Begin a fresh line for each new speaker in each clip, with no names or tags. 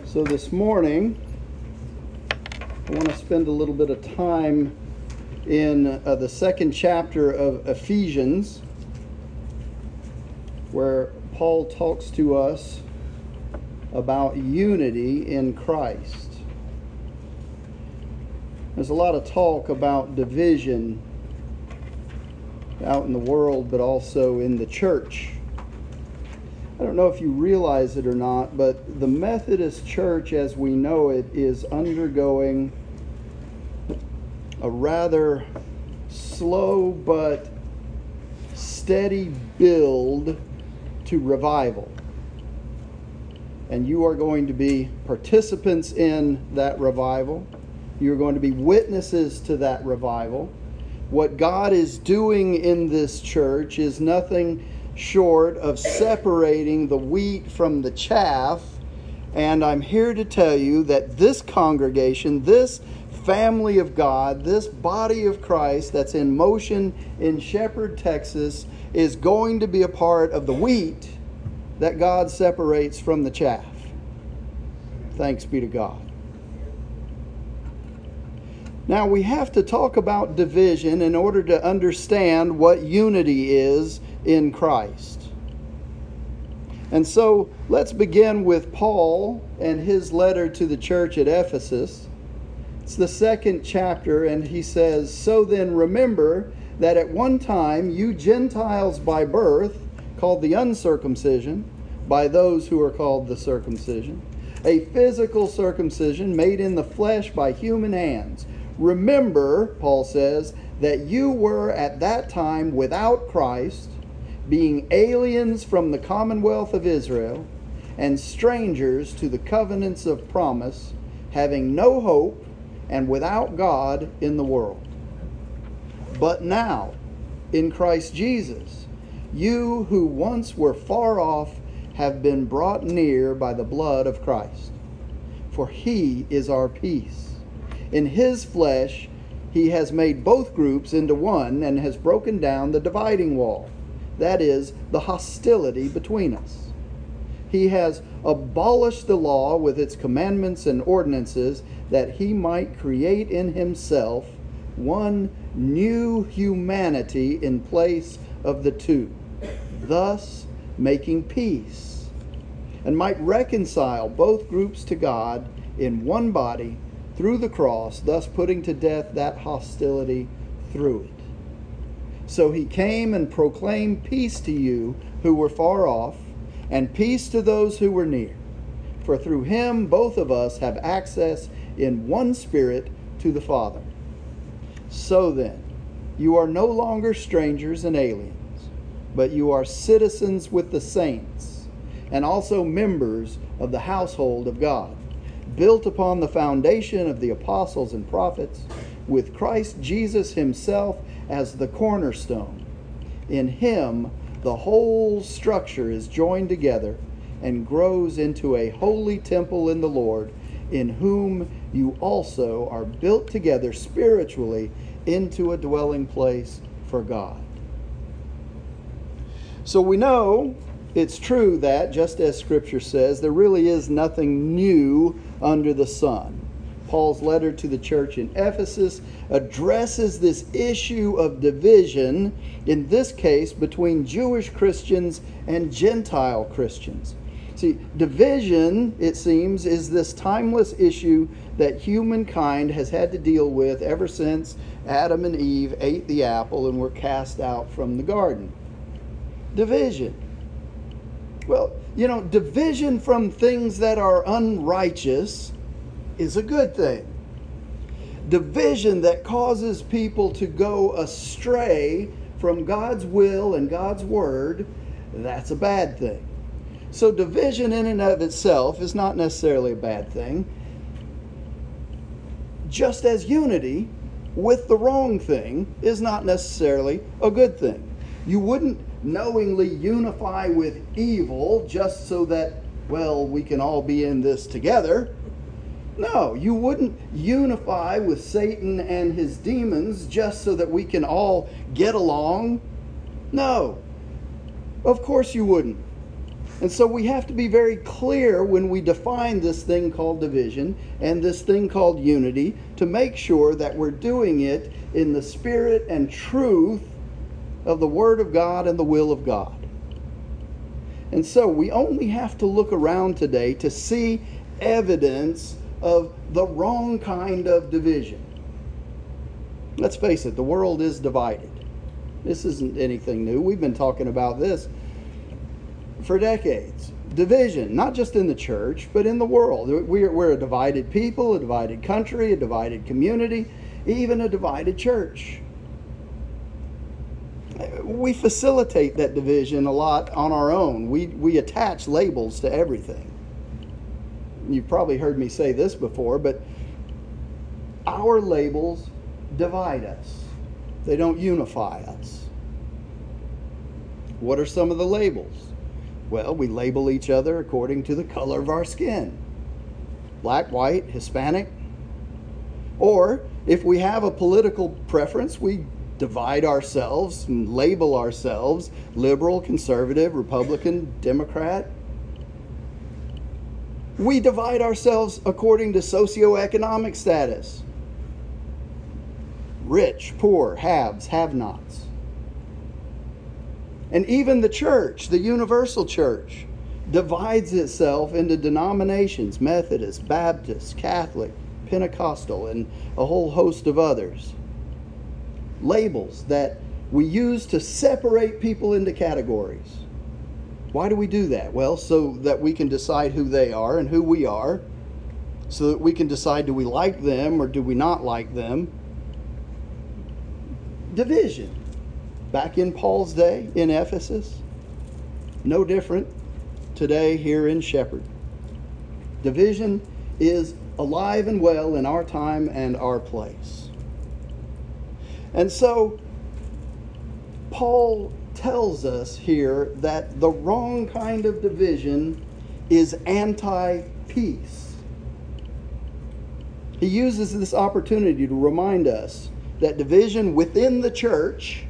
So this morning, I want to spend a little bit of time in the second chapter of Ephesians, where Paul talks to us about unity in Christ. There's a lot of talk about division out in the world, but also in the church. I don't know if you realize it or not, but the Methodist Church as we know it is undergoing a rather slow but steady build to revival. And you are going to be participants in that revival. You're going to be witnesses to that revival. What God is doing in this church is nothing short of separating the wheat from the chaff. And I'm here to tell you that this congregation, this family of God, this body of Christ that's in motion in Shepherd, Texas, is going to be a part of the wheat that God separates from the chaff. Thanks be to God. Now we have to talk about division in order to understand what unity is in Christ. And so let's begin with Paul and his letter to the church at Ephesus. It's the second chapter, and he says, "So then remember that at one time you Gentiles by birth, called the uncircumcision, by those who are called the circumcision, a physical circumcision made in the flesh by human hands. Remember," Paul says, "that you were at that time without Christ, being aliens from the commonwealth of Israel, and strangers to the covenants of promise, having no hope, and without God in the world. But now, in Christ Jesus, you who once were far off have been brought near by the blood of Christ. For he is our peace. In his flesh, he has made both groups into one and has broken down the dividing wall, that is, the hostility between us. He has abolished the law with its commandments and ordinances, that he might create in himself one new humanity in place of the two, thus making peace, and might reconcile both groups to God in one body through the cross, thus putting to death that hostility through it. So he came and proclaimed peace to you who were far off, and peace to those who were near. For through him both of us have access in one Spirit to the Father. So then, you are no longer strangers and aliens, but you are citizens with the saints, and also members of the household of God, built upon the foundation of the apostles and prophets, with Christ Jesus himself as the cornerstone. In him, the whole structure is joined together and grows into a holy temple in the Lord, in whom you also are built together spiritually into a dwelling place for God." So we know it's true that, just as Scripture says, there really is nothing new under the sun. Paul's letter to the church in Ephesus addresses this issue of division, in this case between Jewish Christians and Gentile Christians. See, division, it seems, is this timeless issue that humankind has had to deal with ever since Adam and Eve ate the apple and were cast out from the garden. Division. Well, division from things that are unrighteous is a good thing. Division that causes people to go astray from God's will and God's word, that's a bad thing. So division in and of itself is not necessarily a bad thing. Just as unity with the wrong thing is not necessarily a good thing. You wouldn't knowingly unify with evil just so that, well, we can all be in this together. No, you wouldn't unify with Satan and his demons just so that we can all get along. No, of course you wouldn't. And so we have to be very clear when we define this thing called division and this thing called unity to make sure that we're doing it in the spirit and truth of the Word of God and the will of God. And so we only have to look around today to see evidence of the wrong kind of division. Let's face it, the world is divided. This isn't anything new. We've been talking about this for decades. Division, not just in the church, but in the world. We're a divided people, a divided country, a divided community, even a divided church. We facilitate that division a lot on our own. We attach labels to everything. You've probably heard me say this before, but our labels divide us. They don't unify us. What are some of the labels? Well, we label each other according to the color of our skin. Black, white, Hispanic. Or if we have a political preference, we divide ourselves and label ourselves liberal, conservative, Republican, Democrat. We divide ourselves according to socioeconomic status. Rich, poor, haves, have-nots. And even the church, the universal church, divides itself into denominations: Methodist, Baptist, Catholic, Pentecostal, and a whole host of others. Labels that we use to separate people into categories. Why do we do that? Well, so that we can decide who they are and who we are, so that we can decide, do we like them or do we not like them? Division. Back in Paul's day in Ephesus, no different today here in Shepherd. Division is alive and well in our time and our place. And so Paul tells us here that the wrong kind of division is anti-peace. He uses this opportunity to remind us that division within the church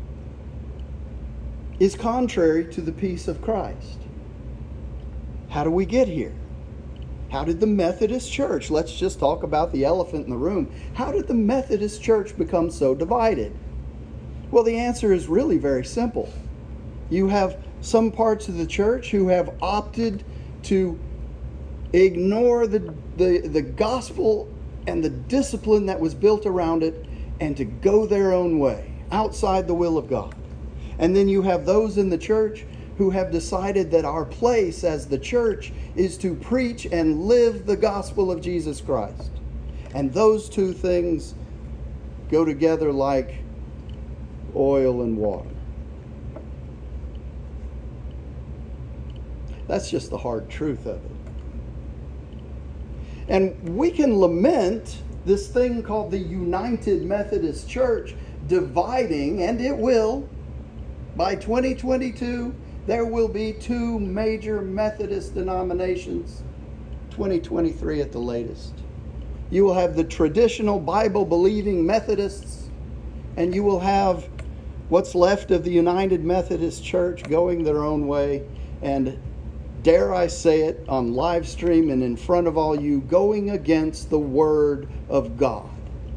is contrary to the peace of Christ. How do we get here? How did the Methodist Church, let's just talk about the elephant in the room, how did the Methodist Church become so divided? Well, the answer is really very simple. You have some parts of the church who have opted to ignore the gospel and the discipline that was built around it and to go their own way, outside the will of God. And then you have those in the church who have decided that our place as the church is to preach and live the gospel of Jesus Christ. And those two things go together like oil and water. That's just the hard truth of it. And we can lament this thing called the United Methodist Church dividing, and it will. By 2022, there will be 2 major Methodist denominations, 2023 at the latest. You will have the traditional Bible-believing Methodists, and you will have what's left of the United Methodist Church going their own way, and dare I say it on live stream and in front of all you, going against the Word of God.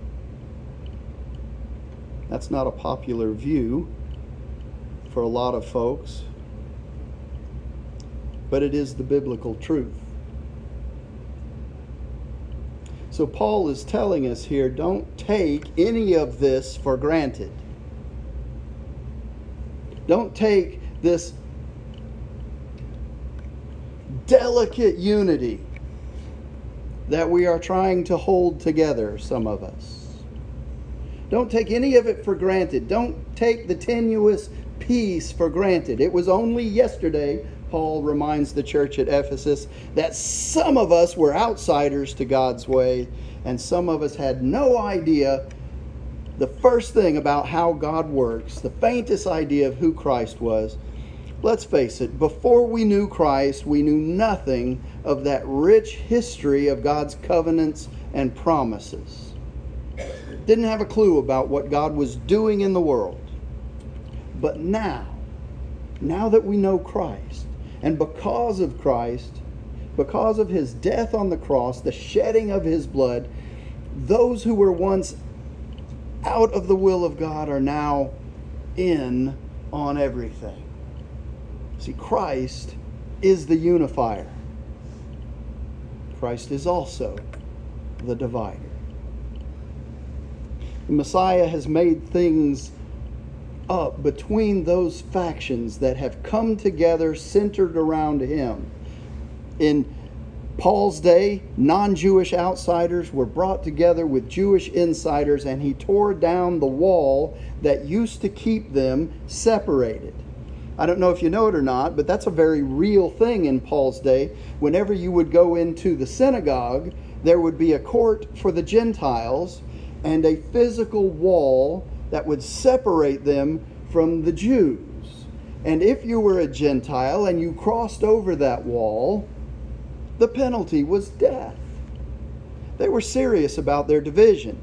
That's not a popular view for a lot of folks, but it is the biblical truth. So Paul is telling us here, don't take any of this for granted. Don't take this delicate unity that we are trying to hold together, some of us. Don't take any of it for granted. Don't take the tenuous peace for granted. It was only yesterday, Paul reminds the church at Ephesus, that some of us were outsiders to God's way, and some of us had no idea the first thing about how God works, the faintest idea of who Christ was. Let's face it, before we knew Christ, we knew nothing of that rich history of God's covenants and promises. Didn't have a clue about what God was doing in the world. But now that we know Christ, And because of Christ, because of his death on the cross, the shedding of his blood, those who were once out of the will of God are now in on everything. See, Christ is the unifier. Christ is also the divider. The Messiah has made things up between those factions that have come together centered around him. In Paul's day, non-Jewish outsiders were brought together with Jewish insiders, and he tore down the wall that used to keep them separated. I don't know if you know it or not, but that's a very real thing in Paul's day. Whenever you would go into the synagogue, there would be a court for the Gentiles and a physical wall that would separate them from the Jews. And if you were a Gentile and you crossed over that wall, the penalty was death. They were serious about their division.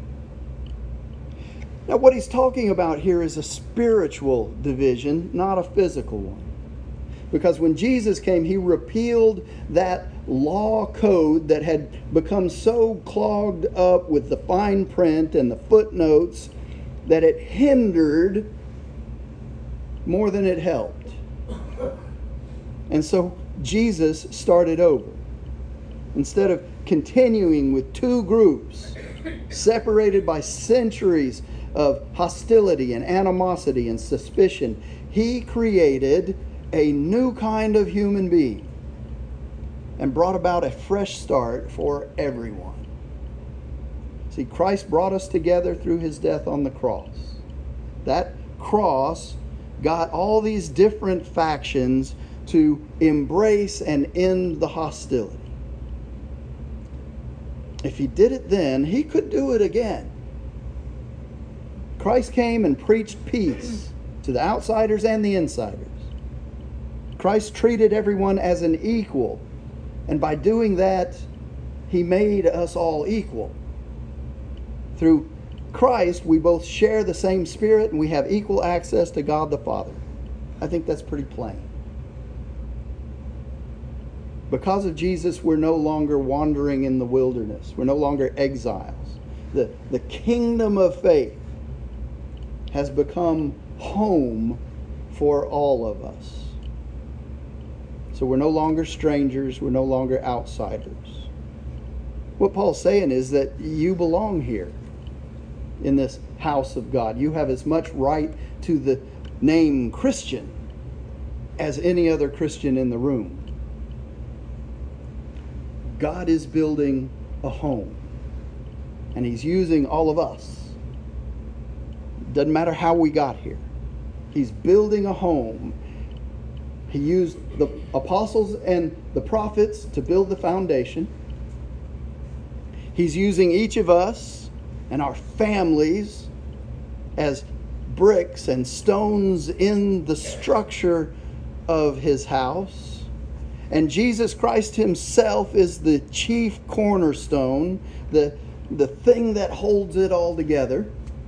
Now, what he's talking about here is a spiritual division, not a physical one. Because when Jesus came, he repealed that law code that had become so clogged up with the fine print and the footnotes that it hindered more than it helped. And so Jesus started over. Instead of continuing with two groups separated by centuries of hostility and animosity and suspicion, he created a new kind of human being and brought about a fresh start for everyone. See, Christ brought us together through his death on the cross. That cross got all these different factions to embrace and end the hostility. If he did it then, he could do it again. Christ came and preached peace to the outsiders and the insiders. Christ treated everyone as an equal, and by doing that, he made us all equal. Through Christ, we both share the same Spirit and we have equal access to God the Father. I think that's pretty plain. Because of Jesus, we're no longer wandering in the wilderness. We're no longer exiles. The kingdom of faith has become home for all of us. So we're no longer strangers. We're no longer outsiders. What Paul's saying is that you belong here in this house of God. You have as much right to the name Christian as any other Christian in the room. God is building a home, and he's using all of us. Doesn't matter how we got here. He's building a home. He used the apostles and the prophets to build the foundation. He's using each of us and our families as bricks and stones in the structure of his house. And Jesus Christ himself is the chief cornerstone, the thing that holds it all together.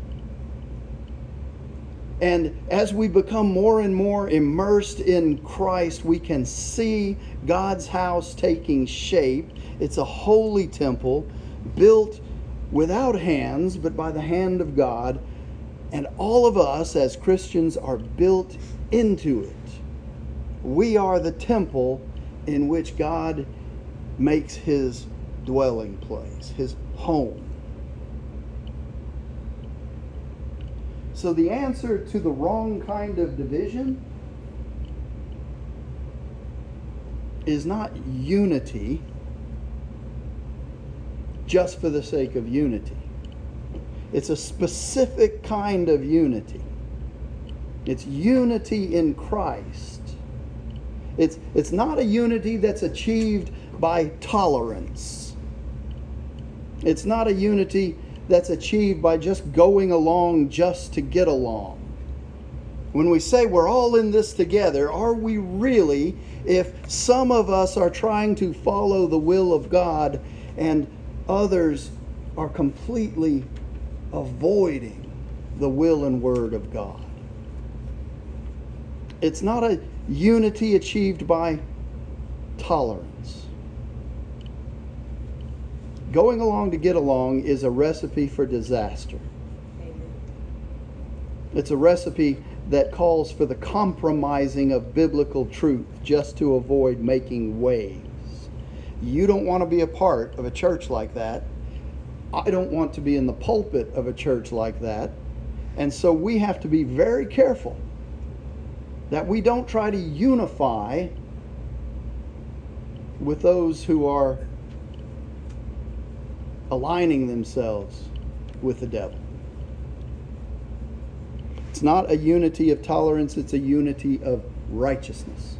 And as we become more and more immersed in Christ, we can see God's house taking shape. It's a holy temple built without hands, but by the hand of God. And all of us as Christians are built into it. We are the temple in which God makes his dwelling place, his home. So the answer to the wrong kind of division is not unity just for the sake of unity. It's a specific kind of unity. It's unity in Christ. It's not a unity that's achieved by tolerance. It's not a unity that's achieved by just going along just to get along. When we say we're all in this together, are we really, if some of us are trying to follow the will of God and others are completely avoiding the will and word of God? It's not a unity achieved by tolerance. Going along to get along is a recipe for disaster.
Amen.
It's a recipe that calls for the compromising of biblical truth just to avoid making waves. You don't want to be a part of a church like that. I don't want to be in the pulpit of a church like that. And so we have to be very careful that we don't try to unify with those who are aligning themselves with the devil. It's not a unity of tolerance, it's a unity of righteousness.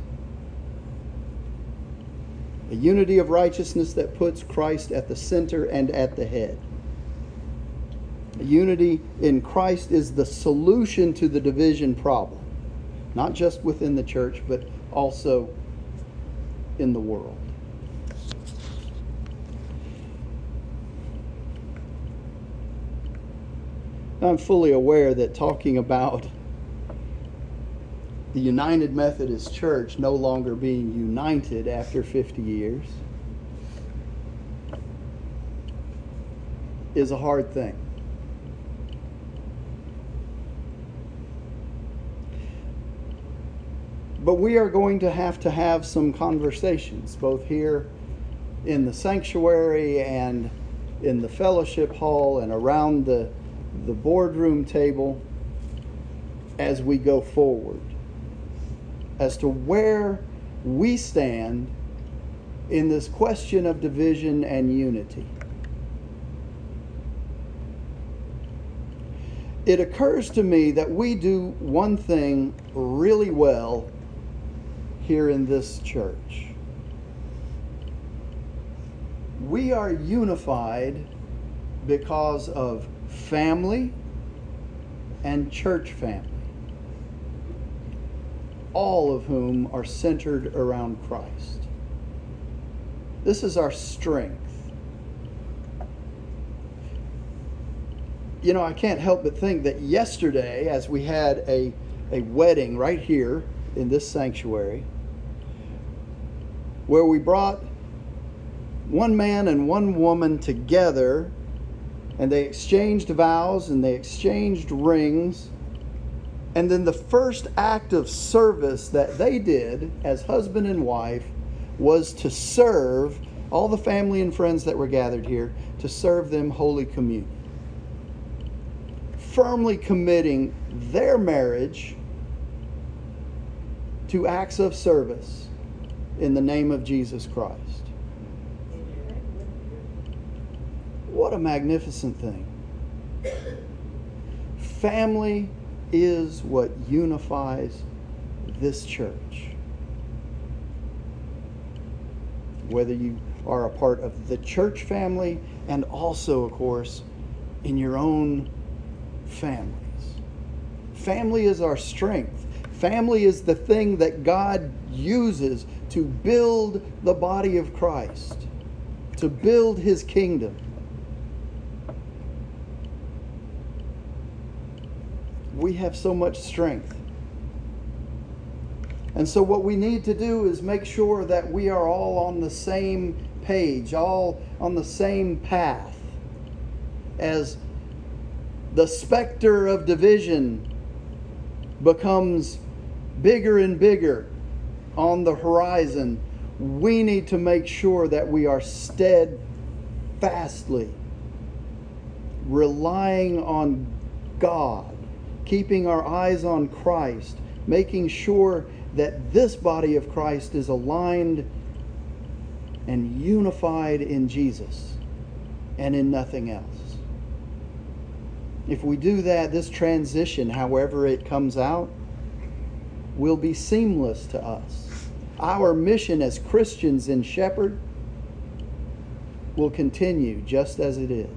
A unity of righteousness that puts Christ at the center and at the head. A unity in Christ is the solution to the division problem. Not just within the church, but also in the world. I'm fully aware that talking about the United Methodist Church no longer being united after 50 years is a hard thing. But we are going to have some conversations, both here in the sanctuary and in the fellowship hall and around the boardroom table as we go forward, as to where we stand in this question of division and unity. It occurs to me that we do one thing really well here in this church. We are unified because of family and church family, all of whom are centered around Christ. This is our strength. You know, I can't help but think that yesterday, as we had a wedding right here in this sanctuary, where we brought one man and one woman together, and they exchanged vows and they exchanged rings. And then the first act of service that they did as husband and wife was to serve all the family and friends that were gathered here, to serve them Holy Communion. Firmly committing their marriage to acts of service in the name of Jesus Christ. What a magnificent thing. Family is what unifies this church. Whether you are a part of the church family and also, of course, in your own families. Family is our strength. Family is the thing that God uses to build the body of Christ, to build His kingdom. We have so much strength. And so what we need to do is make sure that we are all on the same page, all on the same path. As the specter of division becomes bigger and bigger on the horizon, we need to make sure that we are steadfastly relying on God, keeping our eyes on Christ, making sure that this body of Christ is aligned and unified in Jesus and in nothing else. If we do that, this transition, however it comes out, will be seamless to us. Our mission as Christians in Shepherd will continue just as it is.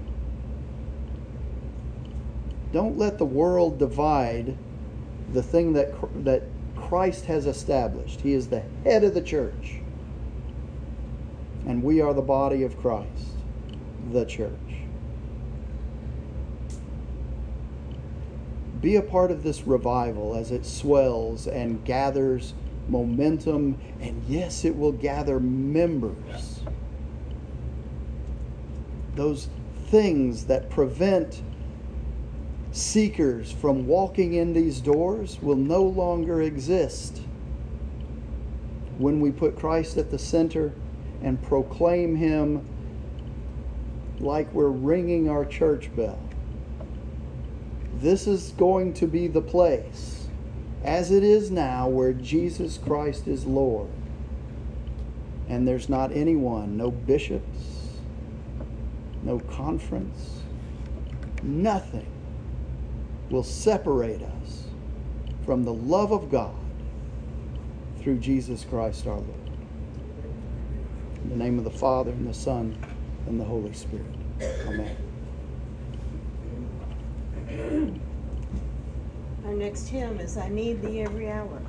Don't let the world divide the thing that Christ has established. He is the head of the church. And we are the body of Christ, the church. Be a part of this revival as it swells and gathers momentum, and yes, it will gather members. Those things that prevent seekers from walking in these doors will no longer exist when we put Christ at the center and proclaim Him like we're ringing our church bell. This is going to be the place, as it is now, where Jesus Christ is Lord. And there's not anyone, no bishops, no conference, nothing will separate us from the love of God through Jesus Christ our Lord. In the name of the Father, and the Son, and the Holy Spirit. Amen.
Our next hymn is I Need Thee Every Hour.